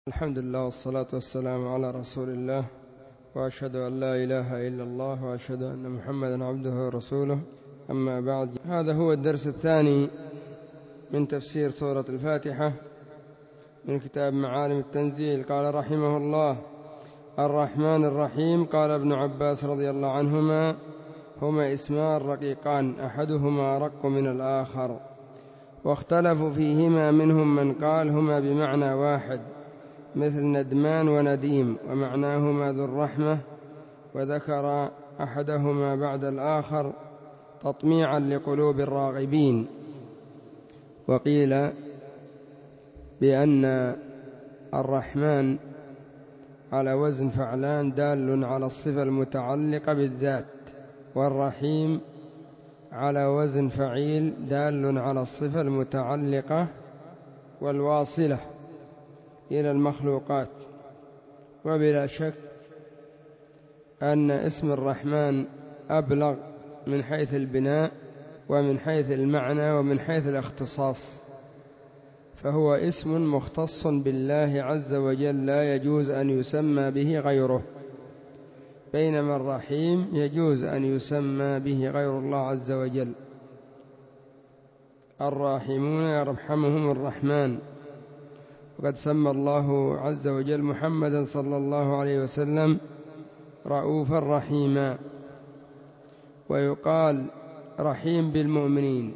الحمد لله والصلاة والسلام على رسول الله، وأشهد أن لا إله إلا الله، وأشهد أن محمدا عبده ورسوله. أما بعد، هذا هو الدرس الثاني من تفسير سورة الفاتحة من كتاب معالم التنزيل. قال رحمه الله: الرحمن الرحيم. قال ابن عباس رضي الله عنهما: هما اسمان رقيقان أحدهما أرق من الآخر، واختلفوا فيهما، منهم من قال هما بمعنى واحد مثل ندمان ونديم، ومعناهما ذو الرحمة، وذكر أحدهما بعد الآخر تطميعا لقلوب الراغبين. وقيل بأن الرحمن على وزن فعلان دال على الصفة المتعلقة بالذات، والرحيم على وزن فعيل دال على الصفة المتعلقة والواصلة إلى المخلوقات. وبلا شك أن اسم الرحمن أبلغ من حيث البناء ومن حيث المعنى ومن حيث الاختصاص، فهو اسم مختص بالله عز وجل لا يجوز أن يسمى به غيره، بينما الرحيم يجوز أن يسمى به غير الله عز وجل. الراحمون يرحمهم الرحمن، وقد سمى الله عز وجل محمدا صلى الله عليه وسلم رؤوفا رحيما، ويقال رحيم بالمؤمنين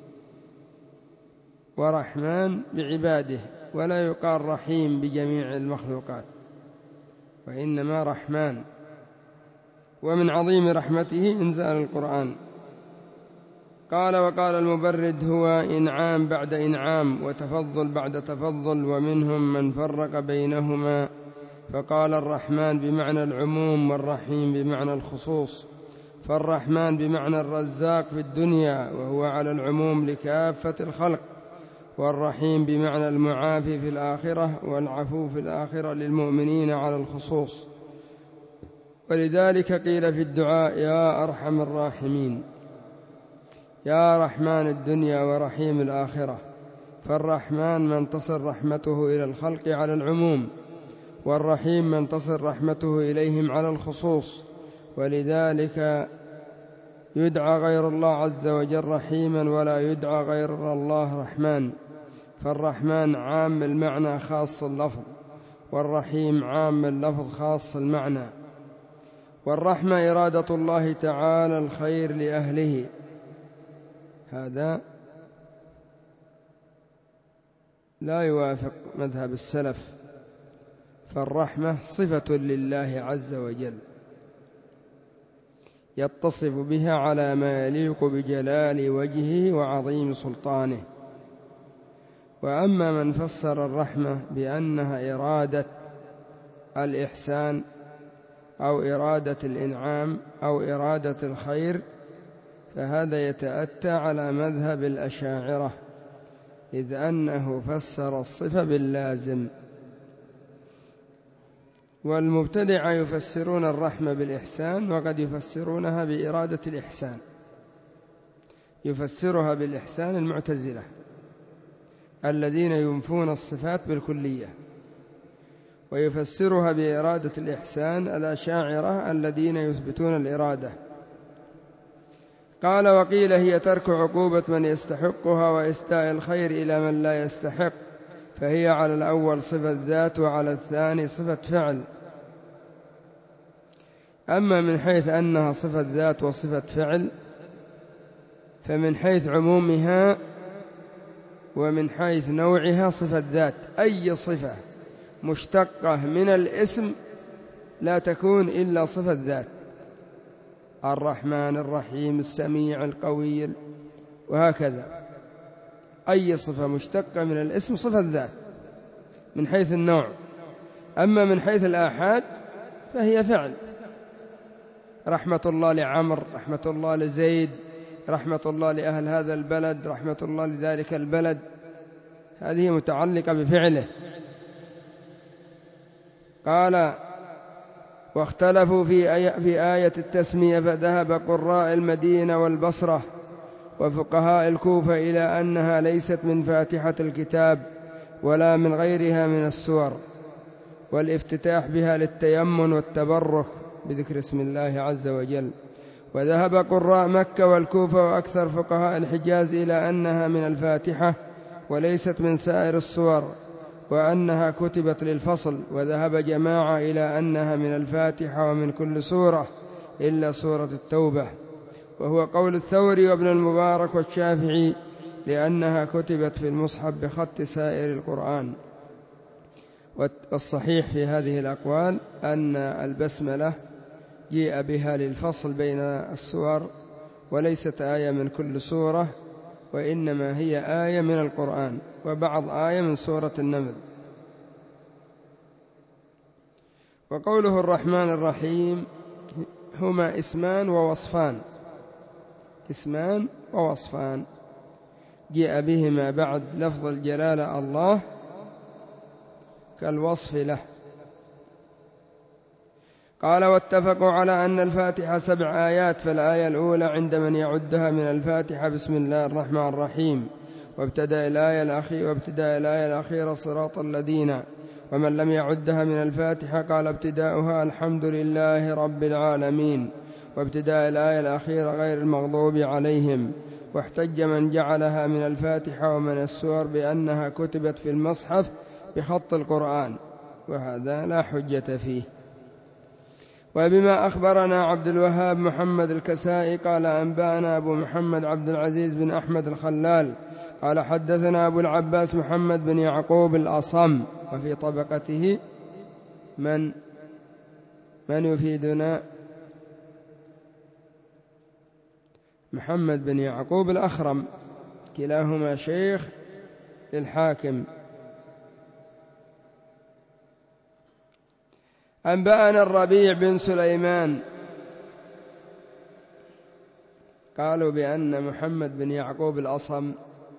ورحمن بعباده، ولا يقال رحيم بجميع المخلوقات، وإنما رحمن. ومن عظيم رحمته إنزال القرآن. قال: وقال المبرد: هو إنعام بعد إنعام، وتفضل بعد تفضل، ومنهم من فرق بينهما فقال الرحمن بمعنى العموم، والرحيم بمعنى الخصوص. فالرحمن بمعنى الرزاق في الدنيا، وهو على العموم لكافة الخلق، والرحيم بمعنى المعافي في الآخرة، والعفو في الآخرة للمؤمنين على الخصوص. ولذلك قيل في الدعاء: يا أرحم الراحمين، يا رحمن الدنيا ورحيم الآخرة. فالرحمن من تصل رحمته إلى الخلق على العموم، والرحيم من تصل رحمته إليهم على الخصوص. ولذلك يدعى غير الله عز وجل رحيما، ولا يدعى غير الله رحمن. فالرحمن عام المعنى خاص اللفظ، والرحيم عام اللفظ خاص المعنى. والرحمة إرادة الله تعالى الخير لأهله، هذا لا يوافق مذهب السلف، فالرحمة صفة لله عز وجل يتصف بها على ما يليق بجلال وجهه وعظيم سلطانه. وأما من فسر الرحمة بأنها إرادة الإحسان أو إرادة الإنعام أو إرادة الخير، فهذا يتأتى على مذهب الأشاعرة، إذ أنه فسر الصفة باللازم. والمبتدعة يفسرون الرحمة بالإحسان، وقد يفسرونها بإرادة الإحسان. يفسرها بالإحسان المعتزلة الذين ينفون الصفات بالكلية، ويفسرها بإرادة الإحسان الأشاعرة الذين يثبتون الإرادة. قال: وقيل هي ترك عقوبة من يستحقها وإسداء الخير إلى من لا يستحق، فهي على الأول صفة ذات، وعلى الثاني صفة فعل. أما من حيث أنها صفة ذات وصفة فعل، فمن حيث عمومها ومن حيث نوعها صفة ذات. أي صفة مشتقة من الاسم لا تكون إلا صفة ذات: الرحمن، الرحيم، السميع، القوي، وهكذا. أي صفة مشتقة من الاسم صفة ذات من حيث النوع. أما من حيث الآحاد فهي فعل: رحمة الله لعمر، رحمة الله لزيد، رحمة الله لأهل هذا البلد، رحمة الله لذلك البلد، هذه متعلقة بفعله. قال: واختلفوا في آية التسمية، فذهب قراء المدينة والبصرة وفقهاء الكوفة إلى أنها ليست من فاتحة الكتاب ولا من غيرها من السور، والافتتاح بها للتيمن والتبرك بذكر اسم الله عز وجل. وذهب قراء مكة والكوفة وأكثر فقهاء الحجاز إلى أنها من الفاتحة وليست من سائر السور، وأنها كتبت للفصل. وذهب جماعة إلى أنها من الفاتحة ومن كل سورة إلا سورة التوبة، وهو قول الثوري وابن المبارك والشافعي، لأنها كتبت في المصحف بخط سائر القرآن. والصحيح في هذه الأقوال أن البسملة جيء بها للفصل بين السور، وليست آية من كل سورة، وإنما هي آية من القرآن وبعض آية من سورة النمل. وقوله الرحمن الرحيم هما اسمان ووصفان، اسمان ووصفان جاء بهما بعد لفظ الجلالة الله كالوصف له. قال واتفقوا على أن الفاتحة 7 آيات، فالآية الأولى عند من يعدها من الفاتحة بسم الله الرحمن الرحيم، وابتدأ الآية الأخيرة صراط الذين، ومن لم يعدها من الفاتحة قال ابتداؤها الحمد لله رب العالمين، وابتداء الآية الأخيرة غير المغضوب عليهم. واحتج من جعلها من الفاتحة ومن السور بأنها كتبت في المصحف بخط القرآن، وهذا لا حجة فيه. وبما أخبرنا عبد الوهاب محمد الكسائي قال أنبأنا أبو محمد عبد العزيز بن أحمد الخلال قال حدثنا أبو العباس محمد بن يعقوب الأصم. وفي طبقته من يفيدنا؟ محمد بن يعقوب الأخرم، كلاهما شيخ للحاكم. أنبأنا الربيع بن سليمان قالوا بأن محمد بن يعقوب الأصم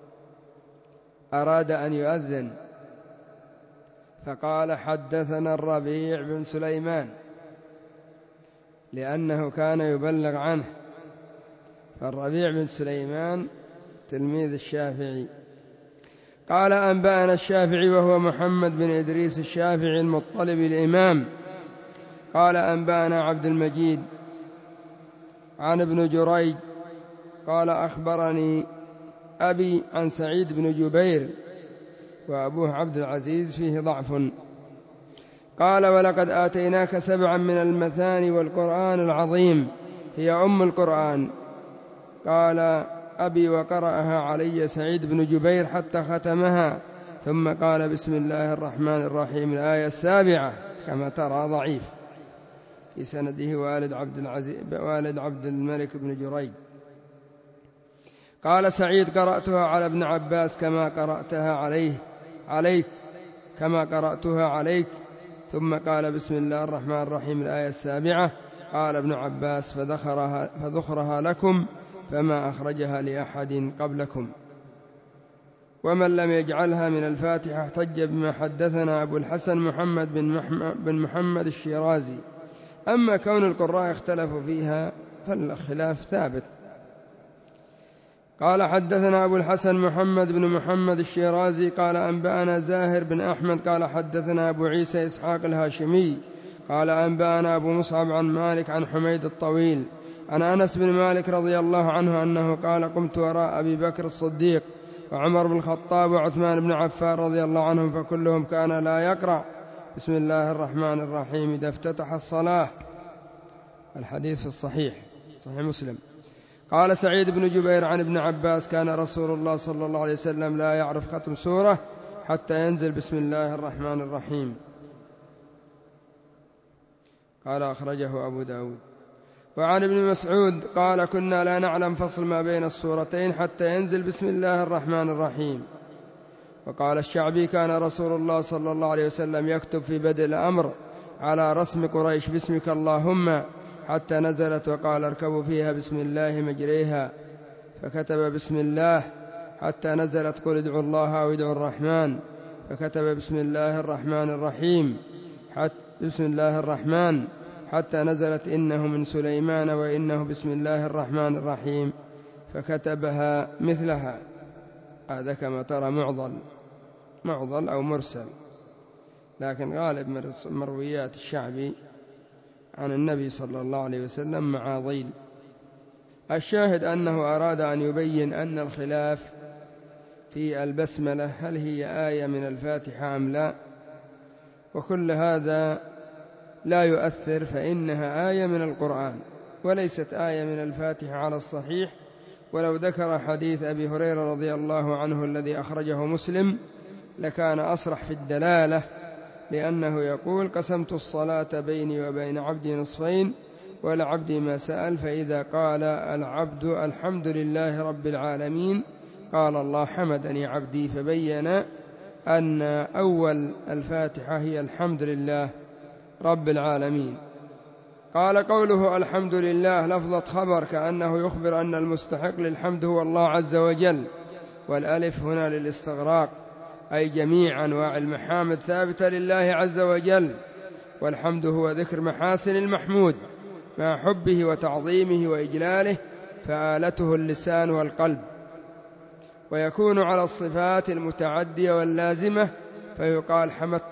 أراد أن يؤذن فقال حدثنا الربيع بن سليمان، لأنه كان يبلغ عنه، فالربيع بن سليمان تلميذ الشافعي. قال أنبأنا الشافعي وهو محمد بن إدريس الشافعي المطلبي الإمام قال أنبأنا عبد المجيد عن ابن جريج قال أخبرني أبي عن سعيد بن جبير، وأبوه عبد العزيز فيه ضعف. قال ولقد آتيناك 7 من المثاني والقرآن العظيم، هي أم القرآن. قال أبي وقرأها علي سعيد بن جبير حتى ختمها، ثم قال بسم الله الرحمن الرحيم الآية 7، كما ترى ضعيف في سنده والد عبد الملك بن جريج. قال سعيد قرأتها على ابن عباس كما قرأتها عليك، ثم قال بسم الله الرحمن الرحيم الآية 7. قال ابن عباس فذخرها لكم فما أخرجها لأحد قبلكم. ومن لم يجعلها من الفاتحة احتج بما حدثنا أبو الحسن محمد بن محمد الشيرازي. أما كون القراء اختلفوا فيها فالخلاف ثابت. قال حدثنا أبو الحسن محمد بن محمد الشيرازي قال أنبأنا زاهر بن أحمد قال حدثنا أبو عيسى إسحاق الهاشمي قال أنبأنا أبو مصعب عن مالك عن حميد الطويل عن أنس بن مالك رضي الله عنه أنه قال قمت وراء أبي بكر الصديق وعمر بن الخطاب وعثمان بن عفان رضي الله عنهم، فكلهم كان لا يقرأ بسم الله الرحمن الرحيم إذا افتتح الصلاة. الحديث في الصحيح مسلم. قال سعيد بن جبير عن ابن عباس كان رسول الله صلى الله عليه وسلم لا يعرف ختم سورة حتى ينزل بسم الله الرحمن الرحيم. قال أخرجه أبو داود. وعن ابن مسعود قال كنا لا نعلم فصل ما بين السورتين حتى ينزل بسم الله الرحمن الرحيم. وقال الشعبي كان رسول الله صلى الله عليه وسلم يكتب في بدء الأمر على رسم قريش باسمك اللهم حتى نزلت وقال اركبوا فيها بسم الله مجريها، فكتب بسم الله حتى نزلت قل ادعوا الله أو ادعوا الرحمن، فكتب بسم الله الرحمن الرحيم بسم الله الرحمن حتى نزلت إنه من سليمان وإنه بسم الله الرحمن الرحيم، فكتبها مثلها. هذا كما ترى معضل أو مرسل، لكن غالب مرويات الشعبي عن النبي صلى الله عليه وسلم معاضيل. الشاهد أنه أراد أن يبين أن الخلاف في البسملة هل هي آية من الفاتحة أم لا، وكل هذا لا يؤثر، فإنها آية من القرآن وليست آية من الفاتحة على الصحيح. ولو ذكر حديث أبي هريرة رضي الله عنه الذي أخرجه مسلم لكان أصرح في الدلالة، لأنه يقول: قسمت الصلاة بيني وبين عبدي نصفين ولعبدي ما سأل، فإذا قال العبد الحمد لله رب العالمين قال الله حمدني عبدي، فبين أن أول الفاتحة هي الحمد لله رب العالمين. قال: قوله الحمد لله لفظة خبر، كأنه يخبر أن المستحق للحمد هو الله عز وجل، والألف هنا للاستغراق، أي جميع أنواع المحامد ثابتة لله عز وجل. والحمد هو ذكر محاسن المحمود مع حبه وتعظيمه وإجلاله، فآلته اللسان والقلب، ويكون على الصفات المتعدية واللازمة، فيقال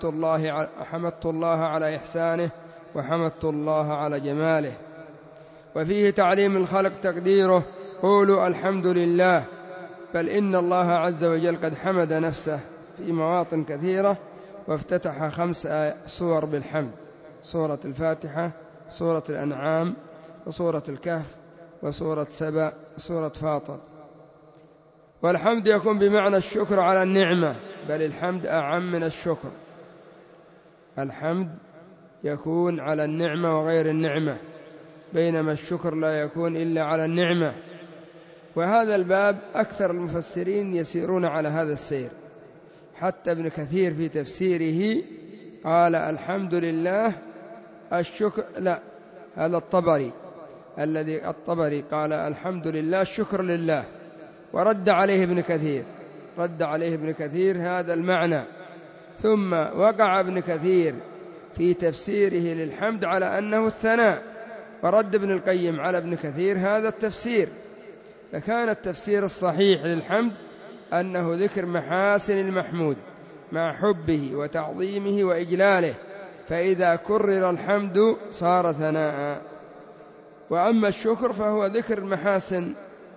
حمدت الله على إحسانه وحمدت الله على جماله. وفيه تعليم الخلق تقديره: قولوا الحمد لله، بل إن الله عز وجل قد حمد نفسه في مواطن كثيرة، وافتتح 5 سور بالحمد: سورة الفاتحة، سورة الأنعام، وسورة الكهف، وسورة سبأ، وسورة فاطر. والحمد يكون بمعنى الشكر على النعمة، بل الحمد أعم من الشكر. الحمد يكون على النعمة وغير النعمة، بينما الشكر لا يكون إلا على النعمة. وهذا الباب أكثر المفسرين يسيرون على هذا السير، حتى ابن كثير في تفسيره قال الحمد لله الشكر، لا، هذا الطبري قال الحمد لله الشكر لله، ورد عليه ابن كثير هذا المعنى. ثم وقع ابن كثير في تفسيره للحمد على أنه الثناء، ورد ابن القيم على ابن كثير هذا التفسير. فكان التفسير الصحيح للحمد أنه ذكر محاسن المحمود مع حبه وتعظيمه وإجلاله، فإذا كرر الحمد صار ثناء. وأما الشكر فهو ذكر محاسن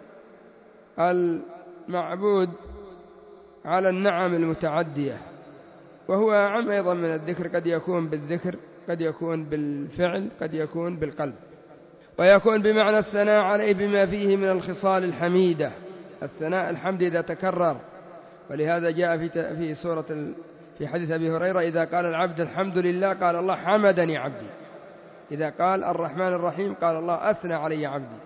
المعبود على النعم المتعدية، وهو أعم أيضا من الذكر، قد يكون بالذكر، قد يكون بالفعل، قد يكون بالقلب، ويكون بمعنى الثناء عليه بما فيه من الخصال الحميدة. الثناء الحمد إذا تكرر، ولهذا جاء في حديث أبي هريرة: إذا قال العبد الحمد لله قال الله حمدني عبدي، إذا قال الرحمن الرحيم قال الله أثنى علي عبدي.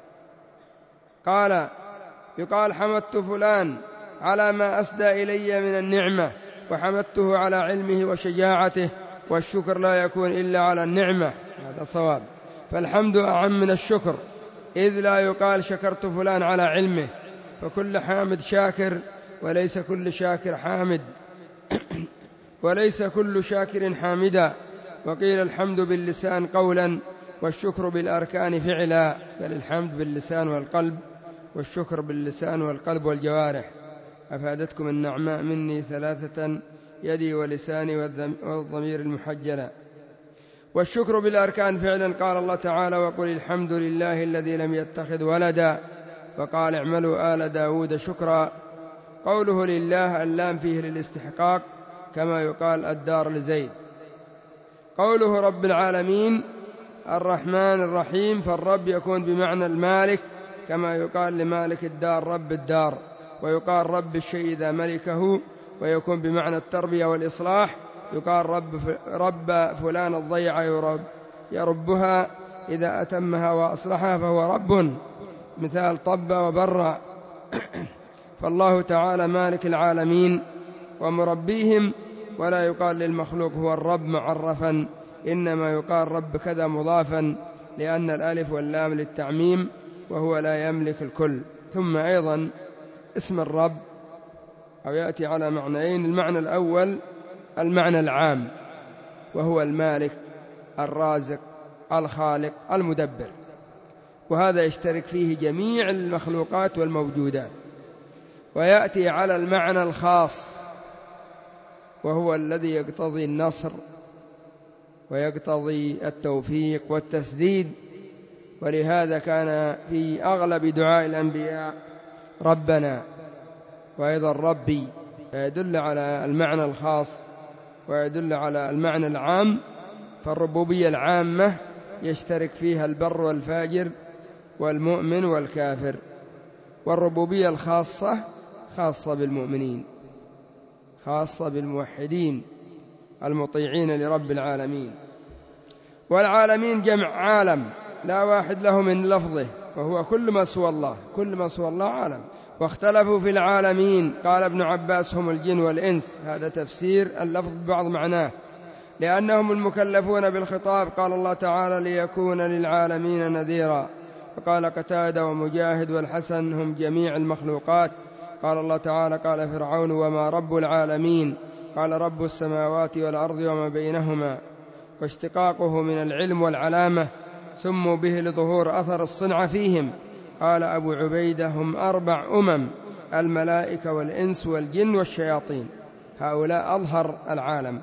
يقال حمدت فلان على ما أسدى إلي من النعمة، وحمدته على علمه وشجاعته، والشكر لا يكون إلا على النعمة. هذا صواب. فالحمد أعم من الشكر، إذ لا يقال شكرت فلان على علمه، فكل حامد شاكر وليس كل شاكر حامد وليس كل شاكر حامدا. وقيل الحمد باللسان قولا والشكر بالأركان فعلا، بل الحمد باللسان والقلب، والشكر باللسان والقلب والجوارح. أفادتكم النعماء مني 3: يدي ولساني والضمير المحجلة. والشكر بالأركان فعلا، قال الله تعالى: وقل الحمد لله الذي لم يتخذ ولدا، وقال اعملوا آل داود شكرا. قوله لله اللام فيه للاستحقاق، كما يقال الدار لزيد. قوله رب العالمين الرحمن الرحيم، فالرب يكون بمعنى المالك، كما يقال لمالك الدار رب الدار، ويقال رب الشيء إذا ملكه، ويكون بمعنى التربية والإصلاح، يقال رب فلان الضيعة يربها إذا أتمها وأصلحها فهو رب، مثال طب وبر. فالله تعالى مالك العالمين ومربيهم، ولا يقال للمخلوق هو الرب معرفا، إنما يقال رب كذا مضافا، لأن الألف واللام للتعميم، وهو لا يملك الكل. ثم أيضا اسم الرب أو يأتي على معنيين: المعنى الأول المعنى العام، وهو المالك الرازق الخالق المدبر، وهذا يشترك فيه جميع المخلوقات والموجودات. ويأتي على المعنى الخاص، وهو الذي يقتضي النصر ويقتضي التوفيق والتسديد. ولهذا كان في أغلب دعاء الأنبياء ربنا، وأيضا ربي، فيدل على المعنى الخاص ويدل على المعنى العام. فالربوبية العامة يشترك فيها البر والفاجر والمؤمن والكافر، والربوبية الخاصة خاصة بالمؤمنين، خاصة بالموحدين المطيعين لرب العالمين. والعالمين جمع عالم لا واحد له من لفظه، وهو كل ما سوى الله، كل ما سوى الله عالم. واختلفوا في العالمين، قال ابن عباس هم الجن والإنس، هذا تفسير اللفظ ببعض معناه، لأنهم المكلفون بالخطاب. قال الله تعالى ليكون للعالمين نذيرا. وقال قتادة ومجاهد والحسن هم جميع المخلوقات. قال الله تعالى قال فرعون وما رب العالمين؟ قال رب السماوات والأرض وما بينهما. واشتقاقه من العلم والعلامة، سموا به لظهور أثر الصنعة فيهم. قال أبو عبيدة هم 4 الملائكة والإنس والجن والشياطين، هؤلاء أظهر العالم.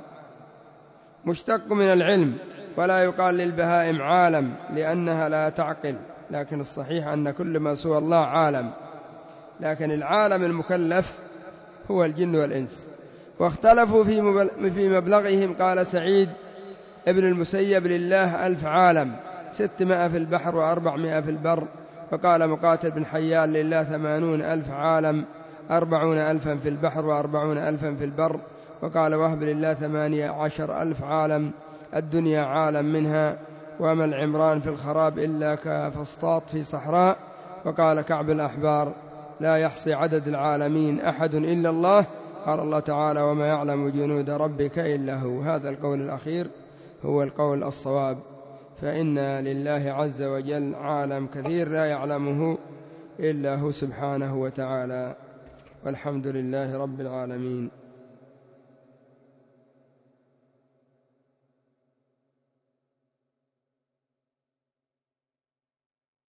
مشتق من العلم، ولا يقال للبهائم عالم لأنها لا تعقل، لكن الصحيح أن كل ما سوى الله عالم، لكن العالم المكلف هو الجن والإنس. واختلفوا في مبلغهم. قال سعيد ابن المسيب لله 1000 عالم، 600 في البحر و400 في البر. وقال مقاتل بن حيان لله 80,000 عالم، 40,000 في البحر و40,000 في البر. وقال وهب لله 18,000 عالم، الدنيا عالم منها، وما العمران في الخراب إلا كفسطاط في صحراء. وقال كعب الأحبار لا يحصي عدد العالمين أحد إلا الله. قال الله تعالى وما يعلم جنود ربك إلا هو. هذا القول الأخير هو القول الصواب، فإن لله عز وجل عالم كثير لا يعلمه إلا هو سبحانه وتعالى. والحمد لله رب العالمين.